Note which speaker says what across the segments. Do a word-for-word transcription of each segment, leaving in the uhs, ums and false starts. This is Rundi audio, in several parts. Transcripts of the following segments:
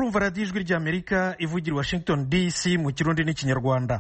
Speaker 1: murumva radiyo ijwi ry'Amerika ivugira i Washington D C mu kirundi n'ikinyarwanda.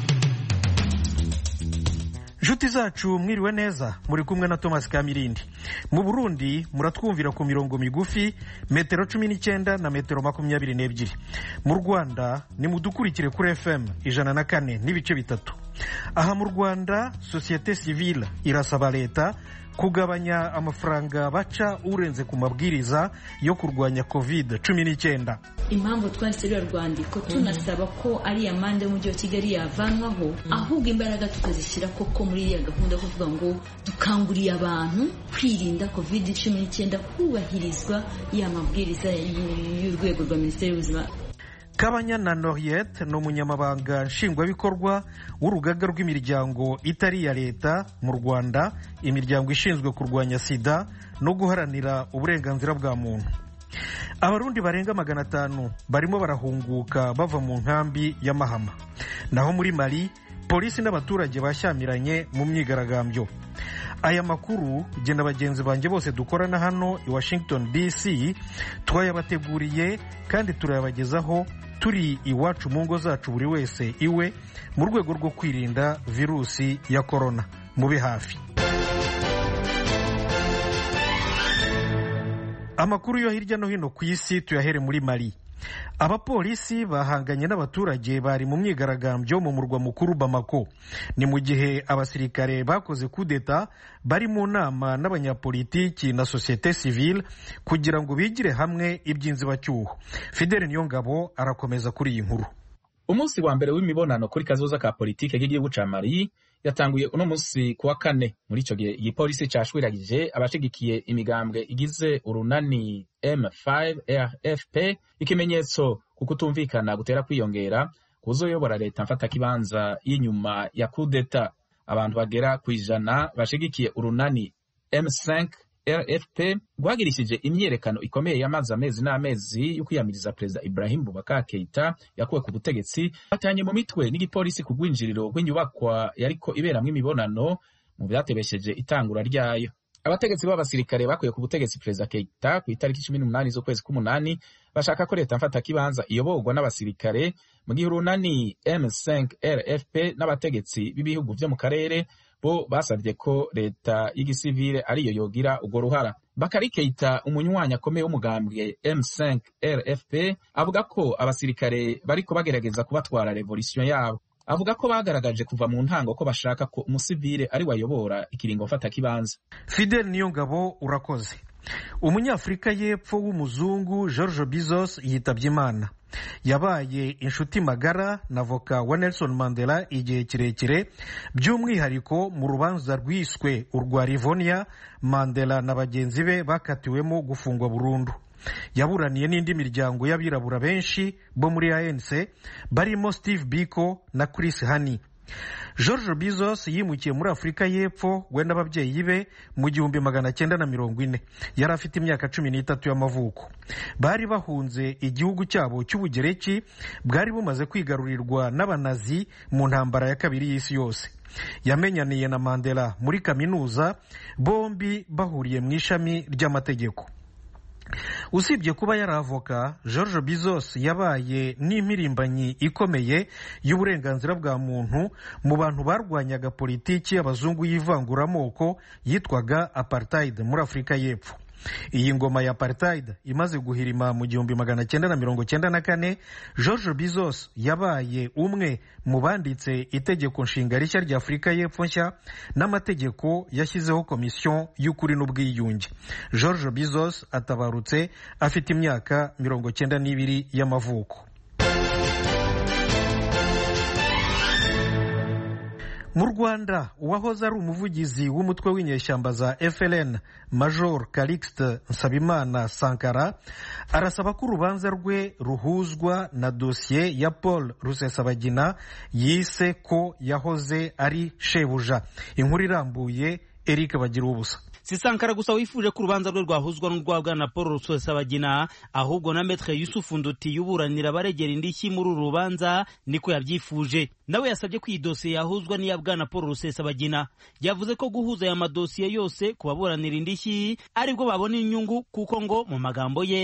Speaker 1: Nshuti zacu mwiriwe neza, muri kumwe na Thomas Kamirindi. Mu Burundi muratwumvira ku mirongo migufi metero cumi n'icyenda na metero makumyabiri n'ebyiri. Mu Rwanda ni mudukurikire kuri F M ijana na kane n'ibice bitatu. Aha mu Rwanda societe civile irasaba leta kugabanya amafaranga baca urenze ku mabwiriza yo kurwanya covid cumi n'icyenda.
Speaker 2: Impamvu twanditse rwandiko tunasaba ko ari amande y'umujyi wa Kigali yavanwaho, ahubwo imbaraga tukazishyira koko muri ya gahunda kuvuga ngo dukanguriye abantu kwirinda covid cumi n'icyenda, kubahirizwa ya mabwiriza y'urwego rwa Minisiteri y'Ubuzima.
Speaker 1: Kabanyana Noriette ni umunyamabanga nshingwabikorwa w'urugaga rw'imiryango itari iya leta mu Rwanda, imiryango ishinzwe kurwanya sida no guharanira uburenganzira bwa muntu. Abarundi barenga magana atanu barimo barahunguka bava mu nkambi ya Mahama. Naho muri Mali polisi n'abaturage bashyamiranye mu myigaragambyo. Aya makuru jye na bagenzi banjye bose dukorana hano i Washington D C twayabateguriye kandi turayabagezaho turi iwacu mu ngo zacu buri wese iwe, mu rwego rwo kwirinda virusi ya corona. Mube hafi. Amakuru yo hirya no hino ku isi tuyahere muri Mali. Abapolisi bahanganye n'abaturage bari mu myigaragambyo mu murwa mukuru Bamako. Ni mu gihe abasirikare bakoze kudeta bari mu nama n'abanyapolitiki na societe civile kugira ngo bigire hamwe iby'inzibacyuho. Fidel Niyongabo arakomeza kuri iyi nkuru.
Speaker 3: Umunsi wa mbere w'imibonano kuri kazoza ka politike y'igihugu ca Mali yatanguye uno munsi kuwa kane. Muri ico gihe igipolisi cashwiragije abashigikiye imigambwe igize urunani M five R F P, ikimenyetso kukutumvikana gutera kwiyongera kuzoyobora leta mfata kibanza y'inyuma ya kudeta. Abantu bagera kwijana bashigikiye urunani M five R F P rwagirishije imyerekano ikomeye yamaze amezi n'amezi yo kwiyamiriza Perezida Ibrahim Boubacar Keita yakuwe ku butegetsi, batanye mu mitwe n'igipolisi ku rwinjiriro rw'inyubakwa yariko iberamwo imibonano mu byatebesheje itangura ryayo. Abategetsi b'abasirikare bakuye ku butegetsi Perezida Keita ku itariki cumi n'umunani z'ukwezi k'umunani bashaka ko leta mfata kibanza iyoborwa n'abasirikare, mu gihe urunani M five R F P n'abategetsi b'ibihugu vyo mu karere bo basabye ko leta y'igisivile ariyo yogira urwo ruhara. Bakari Keita, umunywanyi akomeye w'umugambwe M five R F P, avuga ko abasirikare bariko bagerageza kubatwara revolution yabo. Avuga ko bagaragaje kuva mu ntango ko bashaka ko umusivile ari wayobora ikiringo mfata kibanza.
Speaker 1: Fidel Niyongabo urakoze. Umunyafrika y'Epfo w'umuzungu George Bizos yitabye Imana. Yabaye inshuti magara na voka wa Nelson Mandela igihe kirekire, by'umwihariko mu rubanza rwiswe urwa Rivonia Mandela na bagenzi be bakatiwemo gufungwa burundu. Yaburaniye n'indi miryango y'abirabura benshi bo muri A N C barimo Steve Biko na Chris Hani. George Bizos yimukiye muri Afrika y'Epfo we n'ababyeyi be mu gihumbi magana cyenda na mirongo ine. Yari afite imyaka cumi n'itatu y'amavuko. Bari bahunze igihugu cyabo cy'Ubugereki bwari bumaze kwigarurirwa n'abanazi mu ntambara ya kabiri y'isi yose. Yamenyaniye na Mandela muri kaminuza, bombi bahuriye mu ishami ry'amategeko. Usibye kuba yari avoka, George Bizos yabaye n'impirimbanyi ikomeye y'uburenganzira bwa muntu mu bantu barwanyaga politiki y'abazungu y'ivanguramoko yitwaga apartheid muri Afrika y'Epfo. Iyi ngoma ya apartheid imaze guhirima mu gihumbi magana cyenda na mirongo cyenda na kane, George Bizos yabaye umwe mu banditse itegeko nshinga rishya rya Afrika y'Epfo nshya n'amategeko yashyizeho komisiyo y'ukuri n'ubwiyunge. George Bizos atabarutse afite imyaka mirongo cyenda n'ibiri y'amavuko. Mu Rwanda uwahoze ari umuvugizi w'umutwe w'inyeshyamba za F L N Major Calixte Nsabimana Sankara arasaba ko urubanza rwe ruhuzwa na dosiye ya Paul Rusesabagina yise ko yahoze ari shebuja. Inkuru irambuye Eric Bagirubusa.
Speaker 4: Si Sankara gusa wifuje ko urubanza rwe rwahuzwa n'urwabwa na Paul Rusesabagina, ahubwo na Maître Yusuf Nduti yuburanira baregera indishyi muri uru rubanza niko yabyifuje. Nawe yasabye ko iyi dosiye yahuzwa n'iya bwana Paul Rusesabagina. Yavuze ko guhuza aya madosiye yose kubaburanira indishyi aribwo babona inyungu, kuko ngo mu magambo ye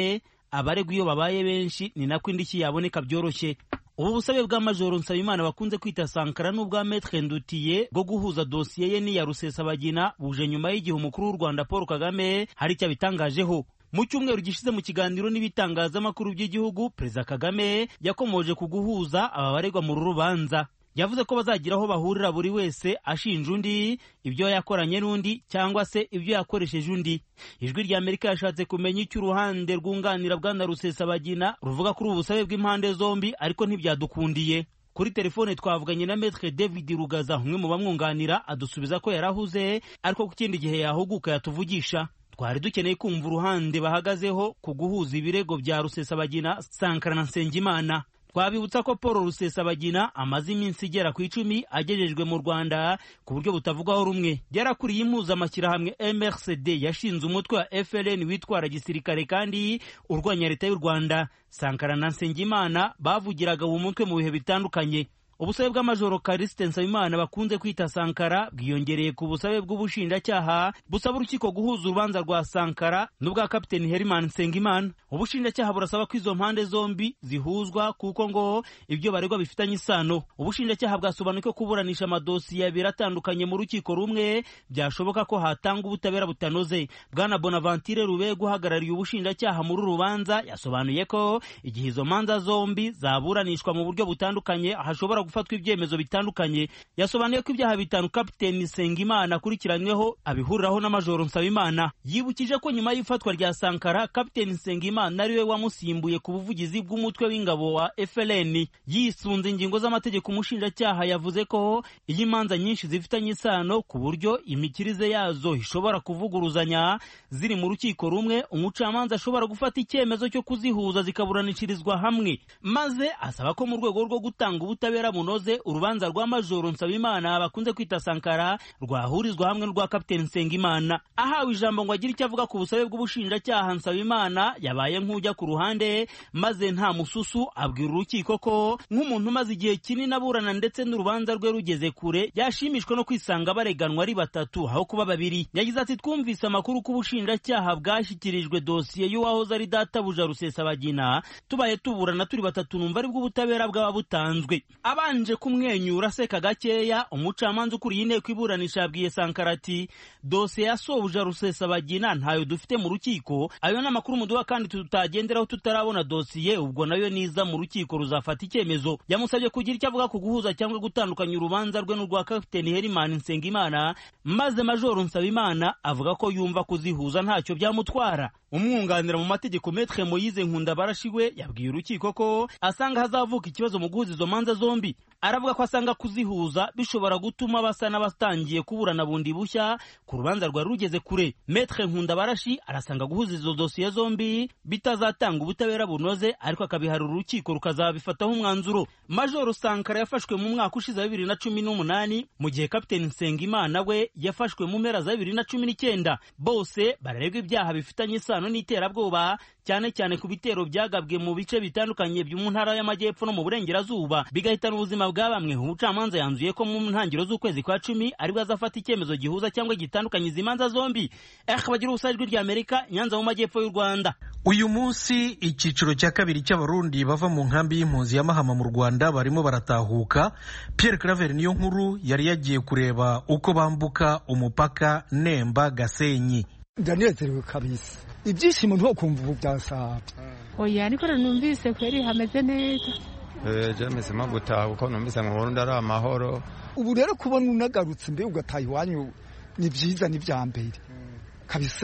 Speaker 4: abaregwa iyo babaye benshi ni nako indishyi yaboneka byoroshye. Ubu busabe bwa Majoro Nsabimana bakunze kwita Sankara n'ubwa Maître Ndutiye bwo guhuza dosiye ye n'iya Rusesabagina buje nyuma y'igihe umukuru w'u Rwanda Paul Kagame hari icyo abitangajeho. Mu cyumweru gishize mu kiganiro n'ibitangazamakuru by'igihugu, Perezida Kagame yakomoje ku guhuza aba baregwa mu rubanza. Yavuze ko bazagira aho bahurira buri wese ashinja undi ibyo yakoranye n'undi cyangwa se ibyo yakoresheje undi. Ijwi rya Amerika yashatse kumenya icyo uruhande rwunganira bwana Rusesabagina ruvuga kuri ubu busabe bw'impande zombi, ariko ntibyadukundiye. Kuri telefone twavuganye na Maître David Rugaza, umwe mu bamwunganira, adusubiza ko yarahuze ariko ku kindi gihe yahuguka yatuvugisha. Twari dukeneye kumva uruhande bahagazeho ku guhuza ibirego bya Rusesabagina, Sankara na Nsengimana. Twabibutsa ko Paul Rusesabagina amaze iminsi igera ku icumi agejejwe mu Rwanda ku buryo butavugwaho rumwe. Yarakuriye impuzamashyirahamwe M R C D yashinze umutwe wa F L N witwara gisirikare kandi urwanya leta y'u Rwanda. Sankara na Nsengimana bavugiraga uwo mutwe mu bihe bitandukanye. Ubusabe bw'Amajoro Callixte Nsabimana bakunze kwita Sankara bwiyongereye ku busabe bw'ubushinjacyaha busaba urukiko guhuza urubanza rwa Sankara n'ubwa Kapiteni Herman Nsengimana. Ubushinjacyaha burasaba ko izo mpande zombi zihuzwa kuko ngo ibyo baregwa bifitanye isano. Ubushinjacyaha bwasobanuye ko kuburanisha amadosiye abiri atandukanye mu rukiko rumwe byashoboka ko hatanga ubutabera butanoze. Bwana Bonaventure Rubego uhagarariye ubushinjacyaha muri rubanza yasobanuye ko igihe izo manza zombi zaburanishwa mu buryo butandukanye hashobora gufatwa ibyemezo bitandukanye. Yasobanuye ko ibyaha bitanu Kapiteni Nsengimana akurikiranyweho abihuriraho na Majoro Nsabimana. Yibukije ko nyuma y'ifatwa rya Sankara, Kapiteni Nsengimana ariwe wamusimbuye ku buvugizi bw'umutwe w'ingabo wa F L N. Yisunze ingingo z'amategeko, umushinjacyaha yavuze ko iyi manza nyinshi zifitanye isano ku buryo imikirize yazo ishobora kuvuguruzanya ziri mu rukiko rumwe, umucamanza ashobora gufata icyemezo cyo kuzihuza zikaburanishirizwa hamwe. Maze asaba ko mu rwego rwo gutanga ubutabera bunoze urubanza rwa Majoro Nsabimana bakunze kwita Sankara rwahurizwa hamwe n'urwa Kapiteni Nsengimana. Ahawe ijambo ngo agire icyo avuga ku busabe bw'ubushinjacyaha, Nsabimana yabaye nk'ujya ku ruhande maze nta mususu abwira urukiko ko nk'umuntu umaze igihe kinini aburana ndetse n'urubanza rwe rugeze kure yashimishwe no kwisanga bareganwa ari batatu aho kuba babiri. Yagize ati twumvise amakuru ko ubushinjacyaha bwashyikirijwe dosiye y'uwahoze ari databuja Rusesabagina, tubaye tuburana turi batatu numva ari bwo ubutabera bwaba butanzwe. Abanje kumwenyura aseka gakeya, umucamanza ukuriye inteko iburanisha yabwiye Sankara ati dosiye ya sobuja Rusesabagina ntayo dufite mu rukiko, ayo n'amakuru muduha kandi tutagenderaho tutarabona dosiye, ubwo nayo niza mu rukiko ruzafata icyemezo. Yamusabye kugira icyo avuga ku guhuza cyangwa gutandukanya urubanza rwe n'urwa Kapiteni Herman Nsengimana, maze Majoro Nsabimana avuga ko yumva kuzihuza ntacyo byamutwara. Umwunganira mu mategeko Maître Moise Nkundabarashi we yabwiye urukiko ko asanga hazavuka ikibazo mu guhuza izo manza zombi. Aravuga ko asanga kuzihuza bishobora gutuma basa n'abatangiye kuburana bundi bushya ku rubanza rwa rugeze kure. Maître Nkundabarashi arasanga guhuza izo dosiye zombi bitazatanga ubutabera bunoze, ariko akabiharira urukiko rukazabifataho umwanzuro. Majoro Sankara yafashwe mu mwaka ushize wa bibiri na cumi n'umunani mu gihe Kapiteni Nsengimana we yafashwe mu mpera za bibiri na cumi n'icyenda. Bose bararegwa ibyaha bifitanye isano n'iterabwoba, cyane cyane ku bitero byagabwe mu bice bitandukanye byo mu ntara y'Amajyepfo no mu Burengerazuba bigahitana ubuzima bwa bamwe. Umucamanza yanzuye ko mu ntangiriro z'ukwezi kwa cumi aribwo azafata icyemezo gihuza cyangwa gitandukanye izi manza zombi. Akabagira ubusajwi rya Amerika, Nyanza mu Majyepfo y'u Rwanda.
Speaker 1: Uyu munsi icyiciro cya kabiri cy'abarundi bava mu nkambi y'impunzi ya Mahama mu Rwanda barimo baratahuka. Pierre Claver niyo nkuru yari yagiye kureba uko bambuka umupaka Nemba Gasenyi.
Speaker 5: Ndanezerewe kabisa, ibyishimo nto kumva ubu byasaba.
Speaker 6: Oya niko numvise kweri hameze neza.
Speaker 7: Eh je mesema gutaha uko numvise mu Burundi ari amahoro.
Speaker 5: Ubu rero kubona unagarutse mbe ugataha iwanyu ni byiza, ni bya mbere kabisa,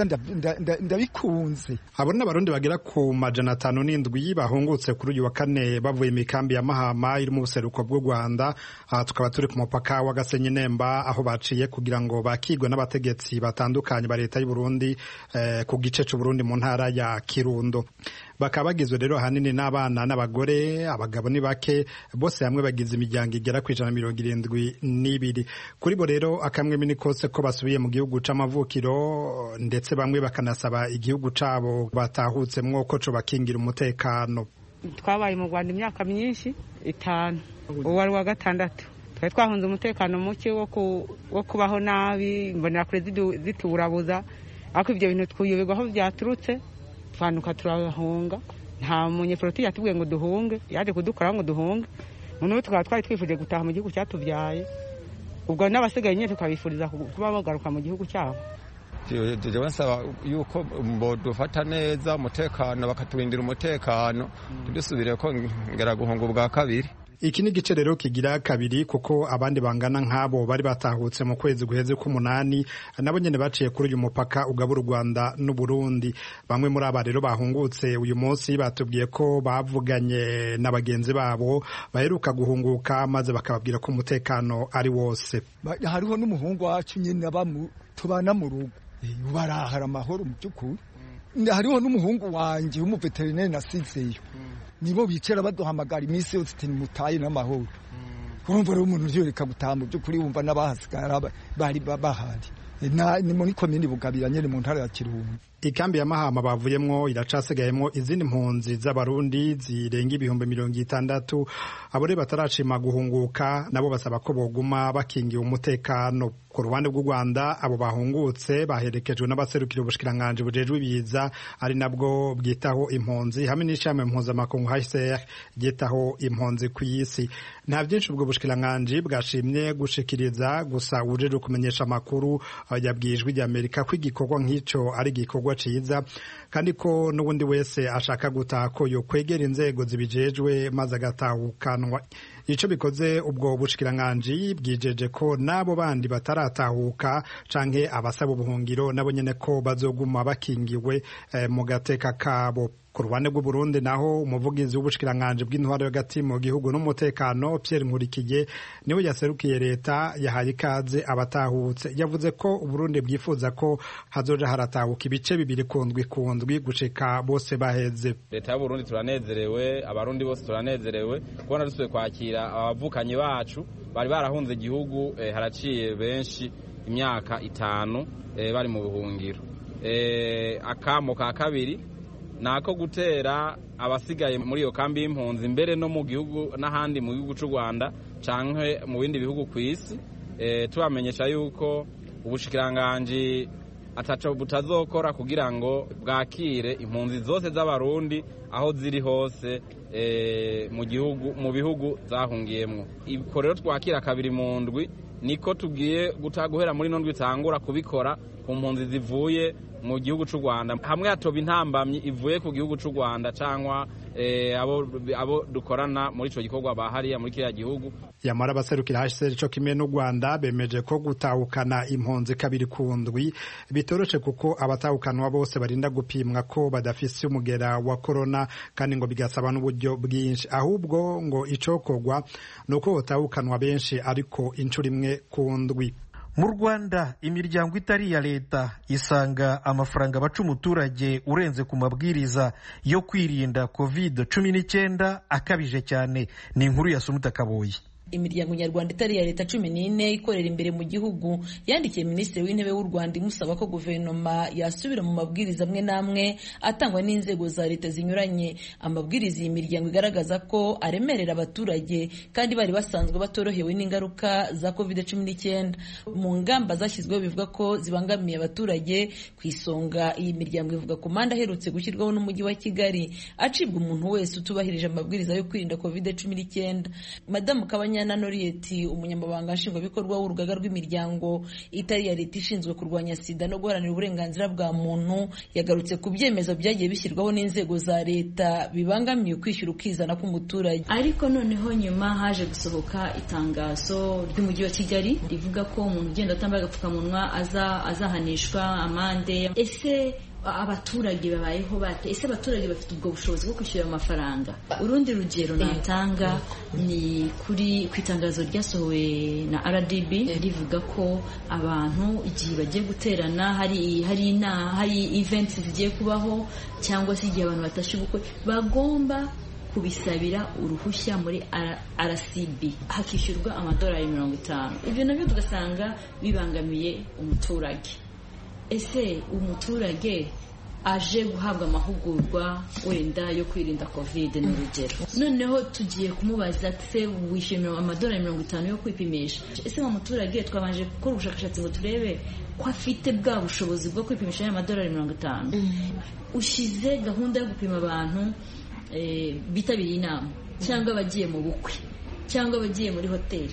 Speaker 5: ndabikunze.
Speaker 8: Abona abarundi bagera ku majana atanu n'indwi bahungutse kuri uyu wa kane bavuye imikambi ya Mahama iri mu buseruko bw'u Rwanda. Aha tukaba turi ku mupaka wa Gasenyi Nemba, aho baciye kugira ngo bakigwe n'abategetsi batandukanye ba leta y'u Burundi eh, ku gice cy'u Burundi mu ntara ya Kirundo. Bakaba bagizwe rero hanini n'abana n'abagore, abagabo ni bake, bose hamwe bagize imiryango igera ku ijana mirongo irindwi n'ibiri. Kuri bo rero akamwe mini kose ko basubiye mu gihugu c'amavukiro, ndetse bamwe bakanasaba igihugu cabo batahutsemwo ko co bakingira umutekano.
Speaker 6: Twabaye mu Rwanda imyaka myinshi itanu, ubu ari wa gatandatu. Twari twahunze umutekano muke wo wo kubaho nabi, mbonera kure zituburabuza, ariko ibyo bintu twuyoberwa aho byaturutse, twanuka turahunga nta munyepolitiki yatubwiye ngo duhunge yaje kudukora ngo duhunge noneho tukaba twari twifuje gutaha mu gihugu cyatubyaye ubwo n'abasigaye nyine tukabifuriza kuba bagaruka mu gihugu cyabo
Speaker 7: jewe nsaba yuko dufata neza umutekano bakaturindira umutekano tudusubire ko ngera guhunga ubwa kabiri.
Speaker 8: Iki ni igice rero kigira kabiri kuko abandi bangana nk'abo bari batahutse mu kwezi guheze k'umunani nabo nyene baciye kuri uyu mupaka ugabura u Rwanda n'u Burundi. Bamwe muri aba rero bahungutse uyu munsi batubwiye ko bavuganye na bagenzi babo baheruka guhunguka maze bakababwira ko umutekano ari wose.
Speaker 5: Hariho n'umuhungu wacu nyine bamu tubana mu rugo barahara amahoro mu by'ukuri. Hariho n'umuhungu wanje w'umuveterineri nasizeyo nibo bicara baduhamagara iminsi yose ati mutaye n'amahoro. Urumva rero umuntu uryoreka gutaha mu by'ukuri wumva n'abahasigara bari bahari ni muri komini Bugabira nyene mu ntara ya Kirundo.
Speaker 8: Ikambi ya Mahama bavuyemwo iracasigayemwo izindi mpunzi z'abarundi zirenga ibihumbi mirongo itandatu abo rero batarashima guhunguka nabo basaba ko boguma bakingiye umutekano. Ku ruhande rw'u Rwanda abo bahungutse baherekejwe n'abaserukira ubushikiranganje bujejwe ibiza ari nabwo bwitaho impunzi hamwe n'ishami mpuzamakungu H C R ryitaho impunzi ku isi. Nta byinshi ubwo bushikiranganje bwashimye gushikiriza gusa ujejwe kumenyesha amakuru yabwijwe rya Amerika ko igikorwa nk'ico ari igikorwa ciza kandi ko n'ubundi wese ashaka gutaha ko yo kwegera inzego zibijejwe maze agatahukanwa. Ico bikoze ubwo bushikiranganje bwijeje ko nabo bandi bataratahuka canke abasaba ubuhungiro nabo nyene ko bazoguma bakingiwe eh, mu gateka kabo. Ku ruhande rw'u Burundi naho umuvugizi w'ubushikiranganje bw'intwaro y'agati mu gihugu n'umutekano Pierre Nkurikiye niwe yaserukiye leta yahaye ikaze abatahutse. Yavuze ko Uburundi bwifuza ko hazoja haratahuka ibice bibiri kundwi kundwi gushika bose baheze.
Speaker 9: Leta y'u Burundi turanezerewe, abarundi bose turanezerewe kubona dusubiye kwakira abavukanyi bacu bari barahunze igihugu eh, haraciye benshi imyaka itanu eh, bari mu buhungiro. Eh, akamo ka kabiri nako gutera abasigaye muri iyo kambi y'impunzi mbere no mu gihugu n'ahandi mu gihugu cy'u Rwanda canke mu bindi bihugu ku isi e, tubamenyesha yuko ubushikiranganje ataco butazokora kugira ngo bwakire impunzi zose z'abarundi aho ziri hose e, mu gihugu mu bihugu zahungiyemwo. Ibiko rero twakira kabiri mu ndwi niko tugiye gutaguhera muri nondwi tangura kubikora ku mpunzi zivuye mu gihugu cy'u Rwanda hamwe hatoba intambamyi ivuye ku gihugu cy'u Rwanda cyangwa eh, abo abo dukorana muri ico gikorwa bahariya muri kiriya gihugu.
Speaker 8: Yamara abaserukira H C R cyo kimwe n'u Rwanda bemeje ko gutahukana impunzi kabiri kundwi bitoroshe kuko abatahukanwa bose barinda gupimwa ko badafise umugera wa corona kandi ngo bigasaba n'uburyo bwinshi, ahubwo ngo icokogwa nuko batahukanwa benshi ariko incuro imwe kundwi.
Speaker 1: Mu Rwanda imiryango itari ya leta isanga amafaranga baca umuturage urenze ku mabwiriza yo kwirinda covid cumi n'icyenda akabije cyane. Ni inkuru ya Sumuta Kaboyi.
Speaker 10: Imiryango nyarwanda itari ya leta cumi n'ine ikorera imbere mu gihugu yandikiye Minisitiri w'Intebe w'u Rwanda imusaba ko guverinoma yasubira mu mabwiriza amwe n'amwe atangwa n'inzego za leta zinyuranye. Amabwiriza iyi miryango igaragaza ko aremerera abaturage kandi bari basanzwe batorohewe n'ingaruka za covid cumi n'icyenda. Mu ngamba zashyizweho bivuga ko zibangamiye abaturage, ku isonga iyi miryango ivuga ku manda aherutse gushyirwaho n'umujyi wa Kigali acibwa umuntu wese utubahirije amabwiriza yo kwirinda covid cumi n'icyenda. Madamu Kabanya na Norieti, umunyamabanga nshingwabikorwa w'urugaga rw'imiryango itari ya leta ishinzwe kurwanya sida no guharanira uburenganzira bwa muntu, yagarutse ku byemezo byagiye bishyirwaho n'inzego za leta bibangamiye ukwishyura ukizana k'umuturage.
Speaker 2: Ariko noneho nyuma haje gusohoka itangazo ry'umujyi wa Kigali rivuga ko umuntu ugenda atambaye agapfukamunwa aza azahanishwa amande. Ese abaturage babayeho bate? Ese abaturage bafite ubwo bushobozi bwo kwishyura amafaranga? Urundi rugero natanga ni kuri ku itangazo ryasohowe na R D B rivuga ko abantu igihe bagiye guterana hari hari na hari events zigiye kubaho cyangwa se igihe abantu batashye ubukwe bagomba kubisabira uruhushya muri R C B hakishyurwa amadolari mirongo itanu. Ibyo nabyo tugasanga bibangamiye umuturage. Ese umuturage aje guhabwa amahugurwa wenda yo kwirinda covid ni urugero. Noneho tugiye kumubaza se wishyuye amadolari mirongo itanu yo kwipimisha, ese wa muturage twabanje gukora ubushakashatsi ngo turebe ko afite bwa bushobozi bwo kwipimisha ya madolari mirongo itanu. Ushize gahunda yo gupima abantu bitabiriye inama cyangwa abagiye mu bukwe cyangwa abagiye muri hoteli,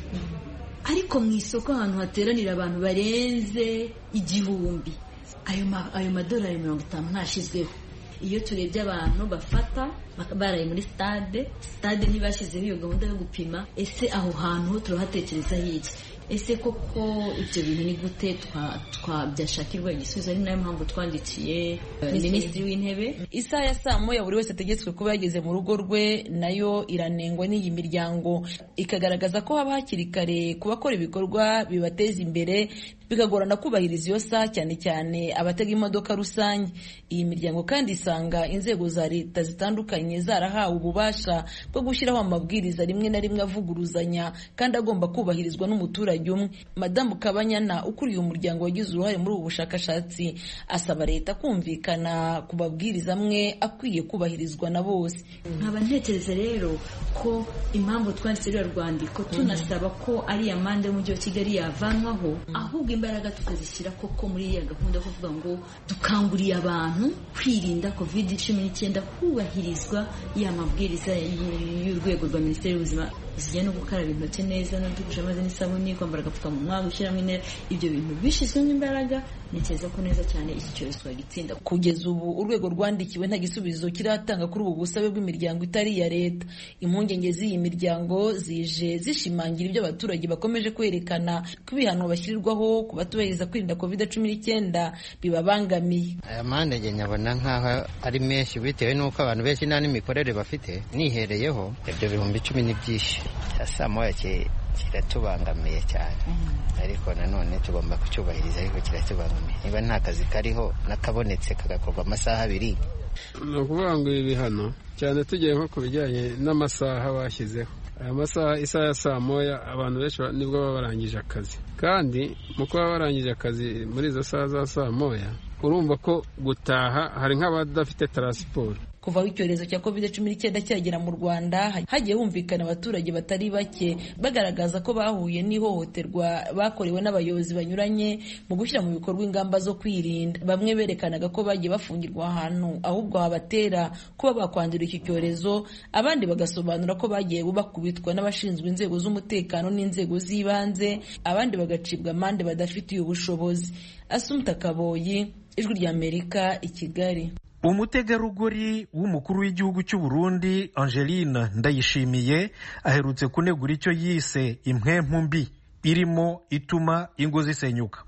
Speaker 2: ariko mu isoko ahantu hateranira abantu barenze igihumbi, ayo ayo madolari mirongo itanu ntashyizweho. Iyo turebye abantu bafata baraye muri stade stade ntibashyizeho iyo gahunda yo gupima, ese aho hantu turahatekereza hiki? Ese koko ibyo bintu ni gute twabyashakirwa igisubizo? Ari nayo mpamvu twandikiye minisitiri w'intebe.
Speaker 10: Isaha ya saa moya buri wese ategetswe kuba yageze mu rugo rwe, nayo iranengwa n'iyi miryango, ikagaragaza ko haba hakiri kare ku bakora ibikorwa bibateza imbere, bikagorana kubahiriza iyo saha, cyane cyane abatega imodoka rusange. Iyi miryango kandi isanga inzego za leta zitandukanye zarahawe ububasha bwo gushyiraho amabwiriza rimwe na rimwe avuguruzanya kandi agomba kubahirizwa n'umuturage umwe. Madamu Kabanyana ukuriye umuryango wagize uruhare muri ubu bushakashatsi asaba leta kumvikana ku mabwiriza amwe akwiye kubahirizwa na bose.
Speaker 2: Nkaba ntekereza rero ko impamvu twanditse rero rwandiko tunasaba ko ari amande y'umujyi wa Kigali yavanwaho, ahubwo imbaraga tukazishyira koko muri ya gahunda yo kuvuga ngo dukanguriye abantu kwirinda covid cumi n'icyenda, kubahirizwa ya mabwiriza y'urwego rwa Minisiteri y'Ubuzima zijya no gukaraba intoki neza no dusha amazi n'isabuni, kwambara agapfukamunwa, gushyiramo intera. Ibyo bintu bishyizwemo imbaraga, ntekereza ko neza cyane iki cyorezo twagitsinda.
Speaker 10: Kugeza ubu urwego rwandikiwe nta gisubizo kiratanga kuri ubu busabe bw'imiryango itari iya leta. Impungenge z'iyi miryango zije zishimangira ibyo abaturage bakomeje kwerekana ko ibihano bashyirirwaho ku batubahiriza kwirinda covid cumi n'icyenda bibabangamiye.
Speaker 11: Aya mande nge nyabona nk'aho ari menshi bitewe n'uko abantu benshi nta n'imikorere bafite. Nihereyeho ibyo bihumbi cumi ni byinshi, saa moya kiratubangamiye cyane, ariko nanone tugomba kucyubahiriza, ariko kiratubangamiye. Niba nta kazi kariho nakabonetse kagakorwa amasaha abiri,
Speaker 12: ni ukuvuga ngo ibi bihano cyane tugiye nko ku bijyanye n'amasaha bashyizeho. Aya masaha, isaha ya saa moya abantu benshi nibwo baba barangije akazi, kandi mu kuba barangije akazi muri izo saha za saa moya urumva ko gutaha hari nk'abadafite taransiporo.
Speaker 10: Kuva aho icyorezo cya covid cumi n'icyenda cyagera mu Rwanda, hagiye humvikana abaturage batari bake bagaragaza ko bahuye n'ihohoterwa bakorewe n'abayobozi banyuranye mu gushyira mu bikorwa ingamba zo kwirinda. Bamwe berekanaga ko bagiye bafungirwa ahantu ahubwo habatera kuba bakwandura iki cyorezo, abandi bagasobanura ko bagiye bakubitwa n'abashinzwe inzego z'umutekano n'inzego z'ibanze, abandi bagacibwa amande badafitiye ubushobozi. Asumta Kaboyi, Ijwi ry'Amerika, i Kigali.
Speaker 1: Umutegarugori w'umukuru w'igihugu cy'u Burundi Angeline Ndayishimiye aherutse kunegura icyo yise impwempu mbi irimo ituma ingo zisenyuka.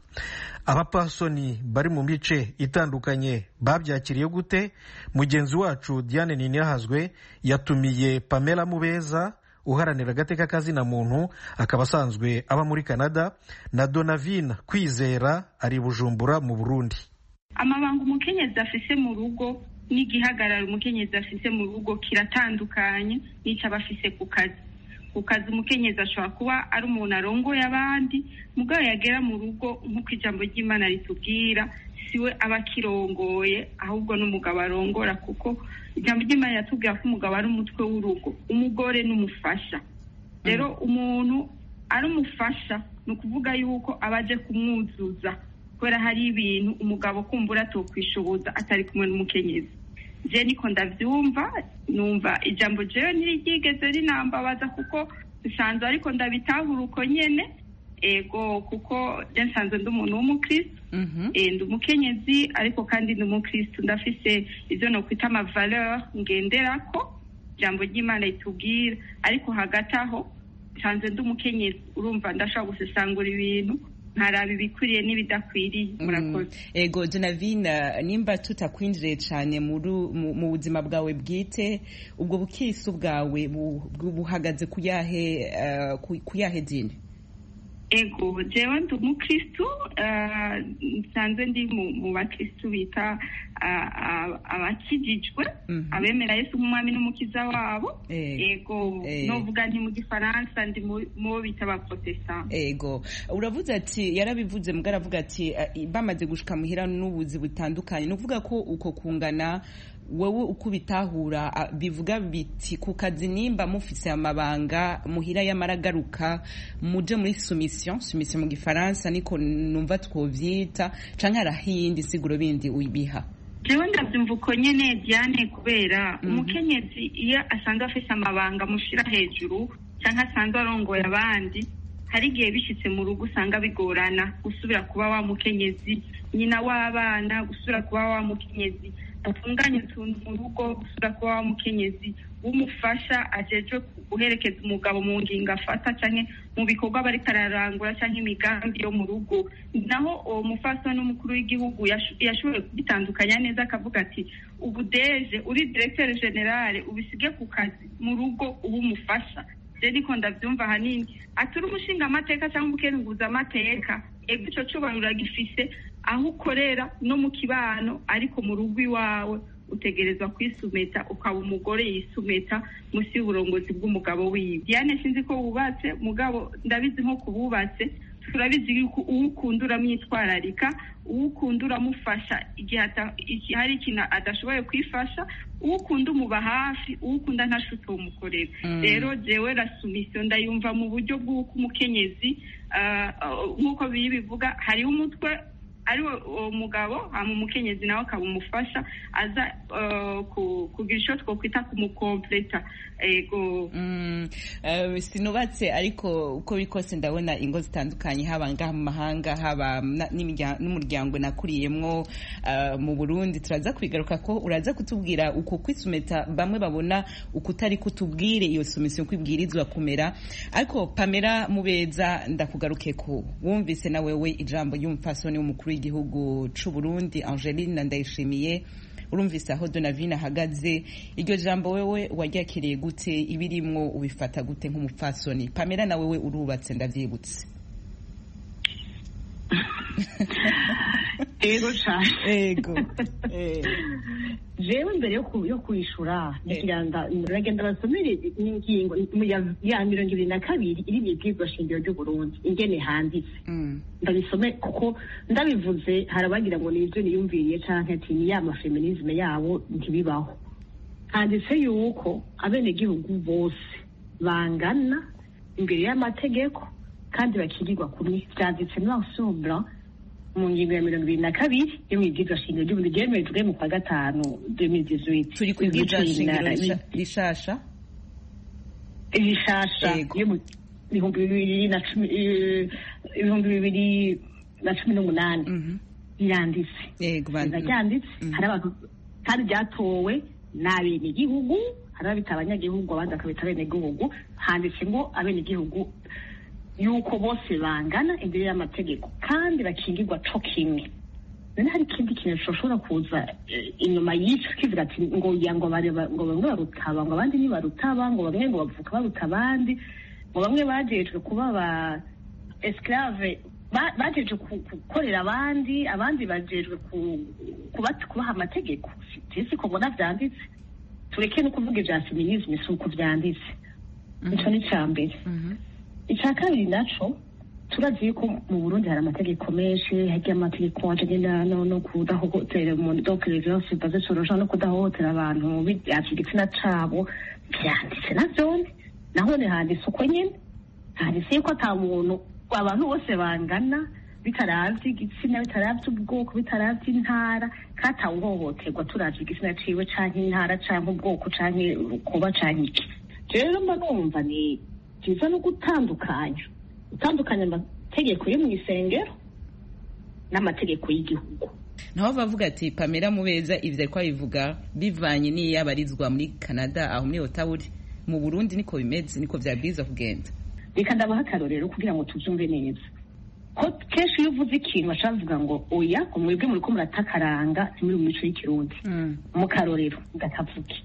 Speaker 1: Abapasoni bari mu mice itandukanye babyakiriye gute? Mugenzi wacu Diane Ninihazwe yatumiye Pamela Mubeza uharanira agateka kazina muntu, akaba asanzwe aba muri Canada, na Donavine Kwizera ari Bujumbura mu Burundi.
Speaker 13: Amabanga umukenyezi afise mu rugo n'igihagararo umukenyezi afise mu rugo kiratandukanye n'icyo abafise ku kazi. Ku kazi umukenyezi ashobora kuba ari umuntu arongoye abandi, mugabo yagera mu rugo nk'uko ijambo ry'Imana ritubwira, siwe aba akirongoye ahubwo n'umugabo arongora, kuko ijambo ry'Imana yatubwira ko umugabo ari umutwe w'urugo, umugore n'umufasha. Rero umuntu ari umufasha ni ukuvuga yuko abaje kumwuzuza, kubera hari ibintu umugabo kumbura atokwishoboza atari kumwe n'umukenyezi. Je niko ndavyumva, numva ijambo jewe ntirigeze rinambabaza kuko bisanzwe, ariko ndabitahura uko nyene. Ego kuko je nsanzwe ndi umuntu w'umukristo, mm-hmm. E, ndi umukenyezi ariko kandi ndi umukristo, ndafise ivyo no kwita ama valeur ngenderako ijambo ry'Imana itubwira, ariko hagati aho nsanzwe ndi umukenyezi, urumva ndashaka gusesangura ibintu ntaraba ibikwiriye n'ibidakwiriye. Murakoze.
Speaker 14: Ego Donavine, nimba tutakwinjire cyane mu buzima bwawe bwite, ubwo bukisu bwawe buhagaze kuyahe kuyahe dini?
Speaker 13: ego jewe ndi umukristu nsanzwe ndi mu bakristu bita abakijijwe abemera Yesu nk'umwami n'umukiza wabo. Ego novuga nti mu gifaransa ndi mu bita abaprotestant.
Speaker 14: Ego uravuze ati yarabivuze mbwa aravuga ati bamaze gushika muhira n'ubuzi butandukanye no kuvuga ko uko kungana wowe uko bitahura bivuga biti ku kazi nimba mufise amabanga muhira y'amaragaruka muje muri soumission soumission mu gifaransa niko numva twovyita canke arahindi siguro bindi ubiha.
Speaker 13: Jewe ndavyumva uko nyene Diane kubera umukenyezi iyo asanzwe afise amabanga mushira hejuru canke asanzwe arongoye abandi hari igihe bishitse mu rugo usanga bigorana gusubira kuba wa mukenyezi nyina w'abana gusubira kuba wa mukenyezi atunganya utuntu mu rugo gusubira kuba wa mukenyezi w'umufasha ajeje guherekeza umugabo mu ngingo afata canke mu bikorwa bari kararangura canke imigambi yo mu rugo. Naho uwo mufasa n'umukuru w'igihugu yashoboye kubitandukanya neza akavuga ati ubu deje uri directeur general ubisige ku kazi mu rugo ubu umufasha. Je niko ndavyumva hanini aturi umushinga amateka cyangwa umukenguza amateka ego ico cubahiro gifise aho ukorera no mu kibano ariko mu rugo iwawe utegerezwa kwisumeta ukaba umugore yisumeta musi y'uburongozi bw'umugabo wiwe. Diane sinzi ko wubatse mugabo ndabizi nko kububatse turabizi yuko uwukunda uramwitwararika uwukunda uramufasha igihe hari ikintu adashoboye kwifasha uwukunda umuba hafi uwukunda ntashutse umukorera. Rero jewe rasumisiyo ndayumva mu buryo bw'uko umukenyezi nk'uko biri bivuga hariho umutwe ariwe umugabo hama umukenyezi nawe akaba umufasha aza kugira ico twokwita kumukompleta. Ego
Speaker 14: sinubatse ariko uko bikose ndabona ingo zitandukanye haba ngaha mu mahanga haba n'umuryango nakuriyemwo mu Burundi turaza kwigaruka ko uraza kutubwira uko kwisumeta bamwe babona uko utari kutubwire iyo sumisiyo kwibwirizwa kumera. Ariko Pamela Mubeza ndakugaruke ko wumvise na wewe ijambo y'umupfasoni w'umukuru w'igihugu c'u Burundi Angeline Ndayishimiye urumvise aho Donavine ahagaze iryo jambo wewe waryakiriye gute ibirimwo ubifata gute nk'umupfasoni? Pamela na wewe urubatse ndavyibutse.
Speaker 15: Ego cyane
Speaker 14: ego
Speaker 15: jewe mbere yo kwishura nikiranga ndagenda basomere ingingo ya mirongo ibiri na kabiri iri mu bwirwa shingiro ry'u Burundi ingene handitse ndabisome kuko ndabivuze harabagira ngo nivyo niyumviriye canke ati ni ya feminisme yabo ntibibaho. Handitse yuko abenegihugu bose bangana imbere y'amategeko kandi bakigirwa kumwe. Vyanditse n'ensemble mu ngingo ya mirongo ibiri na kabiri yo mu bwirwa shingiro ry'uburundi ryemejwe mu kwa gatanu deux mille dix-huit.
Speaker 14: Turi ku bwirwa shingiro rishasha
Speaker 15: rishasha yo mu bihumbi bibiri na cumi ibihumbi bibiri na cumi n'umunani biranditse.
Speaker 14: Yego
Speaker 15: byanditse hari abantu kandi byatowe n'abenegihugu hari abita abanyagihugu abandi akabita abenegihugu. Handitse ngo abenegihugu yuko bose bangana imbere y'amategeko kandi bakingirwa co kimwe. None hari ikindi kintu gishobora kuza inyuma y'ico kivuga ati ngo yango bare ngo bamwe barutaba ngo abandi ni barutaba ngo bamwe ngo bavuka baruta abandi ngo bamwe bajejwe kuba ba esclave bajejwe gukorera abandi abandi bajejwe kubaha amategeko. Sitisi ko mbona vyanditse tureke no kuvuga ivya feminisme si uko vyanditse. Ico ni cambere. Icya kabiri naco turazi ko mu Burundi hari amategeko menshi hagiye amategeko ajanye no kudahohotera umuntu donc les violences basées sur le genre no kudahohotera abantu igitsina cabo vyanditse navyone naho ni handitse uko nyene handitse ko ata muntu abantu bose bangana bitaravye igitsina bitaravye ubwoko bitaravye intara katawuhohoterwa turavye igitsina ciwe canke intara canke ubwoko canke kuba canke iki. Rero mba numva ni kiza no gutandukanya utandukanya amategeko yo mu isengero n'amategeko y'igihugu.
Speaker 14: Naho bavuga ati Pamela Mubeza ivyo ariko bivuga bivanye n'iyabarizwa muri Canada aho muri Ottawa mu Burundi niko bimeze niko vyabwiza kugenda.
Speaker 15: Reka ndabaha akarorero kugira ngo tuvyumve neza ko kenshi iyo uvuze ikintu bacavuga ngo oya umwebwe muri ko muratakaranga muri mu mico y'ikirundi. Mu karorero ngatavuke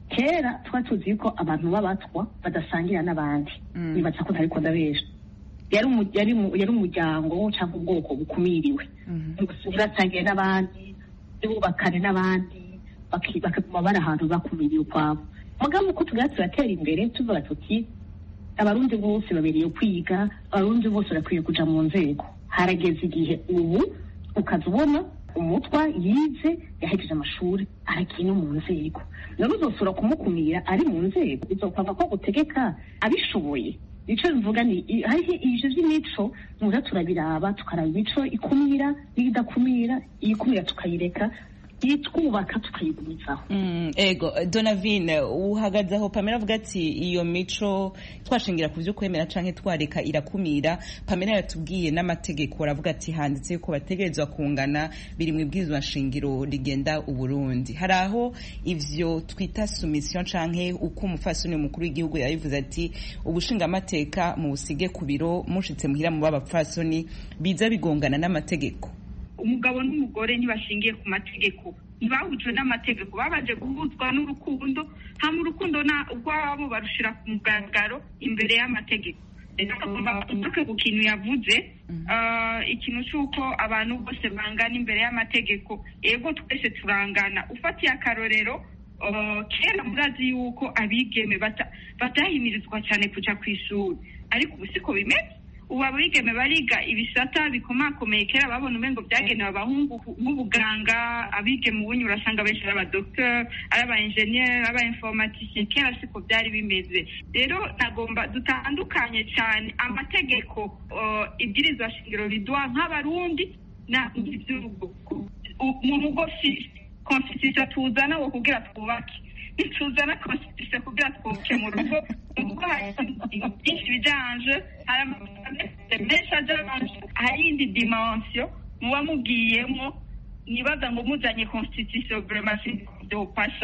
Speaker 15: kera twatuzi ko abantu babatwa badasangira n'abandi nibaza ko ntariko ndabesha yari yari yari umuryango cyangwa ubwoko bukumiriwe urasangiye n'abandi bubakane n'abandi bakaguma bari ahantu bakumiriye ukwabo mugabo uko tugira turatera imbere tuvuga tuti abarundi bose babereye kwiga abarundi bose barakwiye kuja mu nzego harageze igihe ubu ukaza ubona umutwa yize yahejeje amashuri arakiye mu nzego none uzosura kumukumira ari mu nzego bizokwava ko gutegeka abishoboye ico bivuga ni hariho ivyo vy'imico muza turabiraba tukaraba imico ikumira n'idakumira iyikumira tukayireka yitwubaka tukayigumizaho.
Speaker 14: Mm, ego Donavine uhagaze aho Pamela avuga ati iyo mico twashingira ku byo kwemera canke twareka irakumira. Pamela yatubwiye n'amategeko aravuga ati handitse ko bategerezwa kungana biri mu ibwirizwa shingiro rigenda uburundi. Hari aho ivyo twita soumission canke uko umufasoni mukuru w'igihugu yabivuze ati ubushinga amateka mu busige ku biro mushitse muhira mu babapfasoni biza bigongana n'amategeko.
Speaker 13: Umugabo n'umugore ntibashingiye ku mategeko ntibahujwe n'amategeko babaje guhuzwa n'urukundo hama urukundo na rwabo barushira ku mugaragaro imbere y'amategeko rero ku kintu yavuze ikintu cy'uko abantu bose bangana imbere y'amategeko yego twese turangana ufatiye akarorero kera murazi yuko abigeme batahimirizwa cyane kuja ku ishuri ariko ubu siko bimeze ubu abigeme bariga ibisata bikomakomeye kera babona umengo byagenewe abahungu nk'ubuganga abigeme ubunye urasanga benshi ari abadokiteri ari aba enjeniyeri aba informatisiye kera siko byari bimeze rero nagomba dutandukanye cyane amategeko ibwirizwa shingiro riduha nk'abarundi na iby'urugo mu rugo constitution tuzana wo kugira twubake ntituzana constitution kugira twuke mu rugo ubwo hari byinshi bijanje hari menshi ajanje hari indi dimension muba mugiyemo nibaza ngo muzanye constitution vraiment dopasha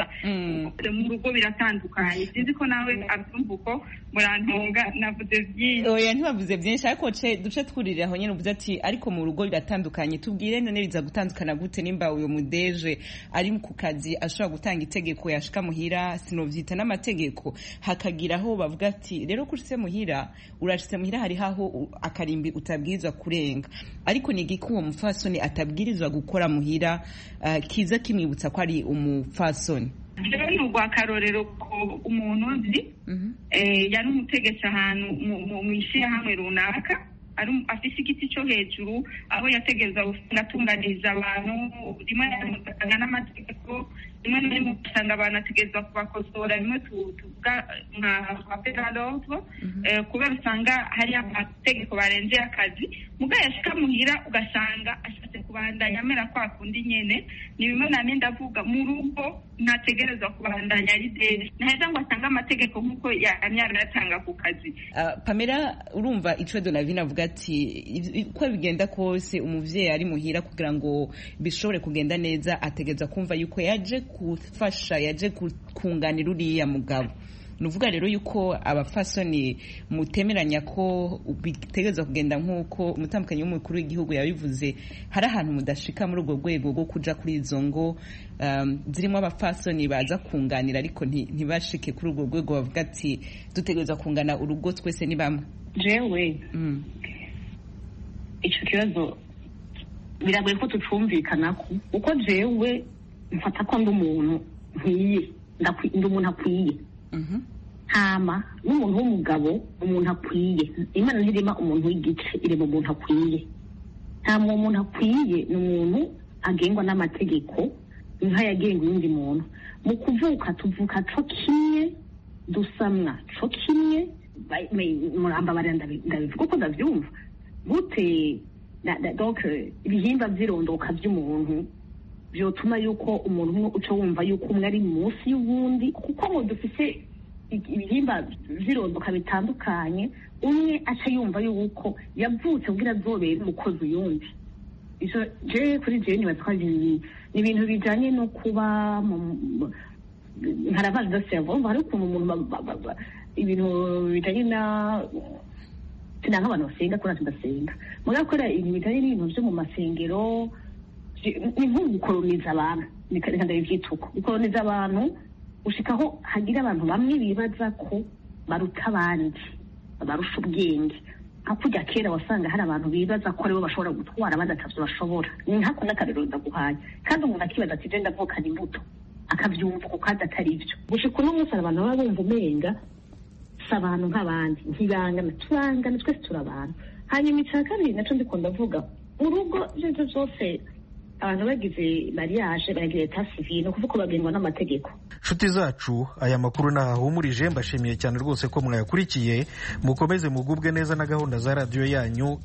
Speaker 13: mu rugo biratandukanye sinzi ko nawe abyumva uko murantunga navuze byinshi
Speaker 14: oya ntibavuze byinshi ariko ce duce twurire aho nyene uvuze ati ariko mu rugo biratandukanye tubwire none biza gutandukana gute nimba uyo mudeje ari ku kazi ashobora gutanga itegeko yashika muhira sinovyita n'amategeko hakagira aho bavuga ati rero kushitse muhira urashitse muhira hari haho akarimbi utabwirizwa kurenga ariko ni giko uwo mufasoni atabwirizwa gukora muhira uh, kiza kimwibutsa ko ari umu fasoni
Speaker 13: rero ni urwakarorero ko umuntu uzi yari umutegetsi ahantu mu ishyirahamwe runaka afise igiti cyo hejuru aho yategereza gutunganiriza abantu rimwe na rimwe ugasanga n'amategeko rimwe na rimwe ugasanga abantu ategereza kubakosora rimwe tuvuga nka pedalove kubera usanga hari amategeko barengeye akazi mugabo yashika muhira ugasanga ashatse kubandanya amera kwa kundi nyene ni bimwe na nenda avuga mu rugo ntategereza kubandanya ari dede naheza ngo asange amategeko nk'uko yamyara yatanga ku kazi.
Speaker 14: Pamela urumva ico Donavine avuga ati uko bigenda kose umuvyeyi ari muhira kugira ngo bishobore kugenda neza ategeza kumva yuko yaje gufasha yaje kunganira uriya mugabo nuvuga rero yuko abafasoni mutemeranya ko bitegeza kugenda nk'uko umutambukanyi w'umukuru w'igihugu yabivuze hari ahantu mudashika muri ubwo rwego rwo kuja kuri izo ngo um, zirimo abafasoni baza kunganira ariko ntibashike kuri ubwo rwego bavuga ati dutegeza kungana urugo twese ni bamwe
Speaker 15: jewe mm. ico kibazo biragoye ko tucumvikanako uko jewe mfata ko ndi umuntu nkwiye ndi umuntu akwiye hama n'umuntu w'umugabo umuntu akwiye imana ntirema umuntu w'igice irema umuntu akwiye nta muntu akwiye ni umuntu agengwa n'amategeko nk'ayagenga uwundi muntu mu kuvuka tuvuka co kimwe dusamwa co kimwe murambabarira ndabivuga uko ndavyumva gute donc ibihimba vy'irondoka vy'umuntu vyotuma yuko umuntu umwe uca wumva yuko umwe ari munsi y'uwundi kuko ngo dufise ibihimba vy'irondoka bitandukanye umwe aca yumva yuko yavutse kugira azobere umukozi uyundi ico je kuri je nibaza ko ni ibintu bijanye no kuba nkarabaza cerveau hari ukuntu umuntu ibintu bijanye na sinanga abantu basenga kuri ndasenga mugakora ibintu bijanye n'ibintu vyo mu masengero ni nko gukoroniza abantu reka ndabivyituko gukoroniza abantu ushikaho hagira abantu bamwe bibaza ko baruta abandi barusha ubwenge nka kurya kera wasanga hari abantu bibaza ko aribo bashobora gutwara abandi atavyo bashobora. Ni nkako n'akarero ndaguhaye, kandi umuntu akibaza ati je ndavukana imbuto akavyumva ko kandi atari ivyo. Gushika uno munsi abantu baba bumva umenga si abantu nk'abandi, ntibangana, turangana, twese turabana. Hanyuma ica kabiri naco ndiko ndavuga mu rugo ivyo vyose abantu bagize mariage baragira etat civil, no kuvuga ko bagengwa n'amategeko.
Speaker 1: Nshuti zacu, aya makuru nahahumurije, mbashimiye cyane rwose ko mwayakurikiye. Mukomeze mugubwe neza na gahunda za radiyo yanyu